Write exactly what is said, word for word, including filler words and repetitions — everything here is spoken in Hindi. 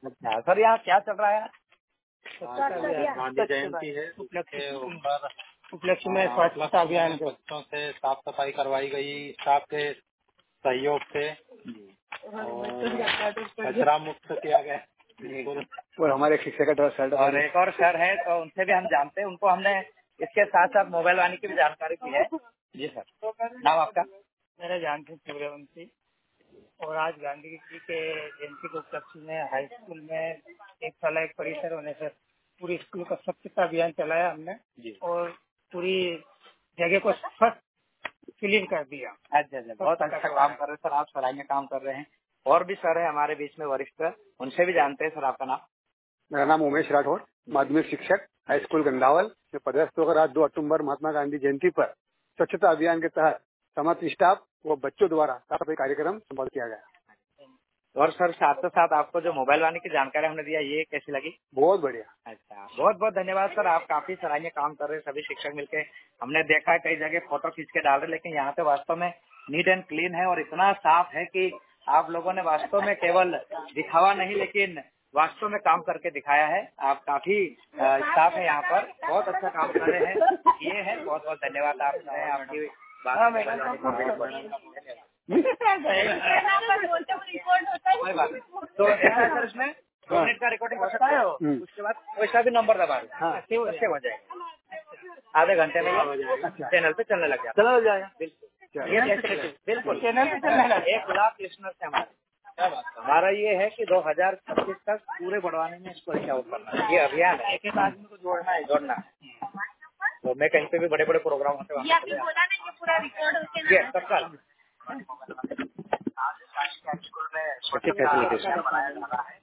अच्छा सर, यहाँ क्या चल रहा है? गांधी जयंती है, उसके ऊपर उपलक्ष्य में स्वच्छता अभियान बच्चों से साफ सफाई करवाई गई स्टाफ के सहयोग से और कचरा मुक्त किया गया बिल्कुल। और हमारे शिक्षक का और एक और सर है तो उनसे भी हम जानते हैं, उनको हमने इसके साथ साथ मोबाइल वाणी की भी जानकारी दी है। जी सर, नाम आपका? मेरा जानते सूर्यवंशी। और आज गांधी जी के जयंती के उपलक्ष्य में हाई स्कूल में एक साल एक परिसर होने से पूरी स्कूल का स्वच्छता अभियान चलाया हमने और पूरी जगह को स्वच्छ क्लीन कर दिया। अच्छा अच्छा, बहुत अच्छा काम कर रहे हैं सर आप, सराहनीय काम कर रहे हैं। और भी सर है हमारे बीच में वरिष्ठ, उनसे भी जानते हैं। सर आपका नाम? मेरा नाम उमेश राठौड़, माध्यमिक शिक्षक, हाई स्कूल गंगावल में पदस्थ होकर आज दो अक्टूबर महात्मा गांधी जयंती पर स्वच्छता अभियान के तहत समस्त स्टाफ व बच्चों द्वारा साफ सफाई कार्यक्रम संपन्न किया गया। और सर साथ साथ आपको जो मोबाइल वाणी की जानकारी हमने दिया, ये कैसी लगी? बहुत बढ़िया। अच्छा, बहुत बहुत धन्यवाद सर, आप काफी सराहनीय काम कर रहे हैं। सभी शिक्षक मिलके, हमने देखा है कई जगह फोटो खींच के डाल रहे, लेकिन यहाँ पे वास्तव में नीट एंड क्लीन है और इतना साफ है कि आप लोगों ने वास्तव में केवल दिखावा नहीं लेकिन वास्तव में काम करके दिखाया है। आप काफी स्टाफ है यहाँ पर, बहुत अच्छा काम कर रहे हैं। ये है, बहुत बहुत धन्यवाद आपने आपकी कोई बात नहीं। तो ऐसा सर इसमें दो मिनट का रिकॉर्डिंग कर सकते हो, उसके बाद वैसा भी नंबर दबा दो, हाँ सेव हो जाएगा। आधे घंटे में चैनल पे चलने लग जाएगा। चला जाएगा बिल्कुल बिल्कुल चैनल पे चलने लगा। एक लाख लिस्नर्स है हमारे। हमारा ये है कि दो हजार छब्बीस तक पूरे बढ़वाने में इसको रिच आउट करना है। ये अभियान है, एक एक आदमी को जोड़ना है जोड़ना है। तो मैं कहीं पे भी बड़े बड़े प्रोग्राम होते हैं पूरा रिकॉर्ड स्कूल में छोटी फैसिलिटीज बनाया जा रहा है।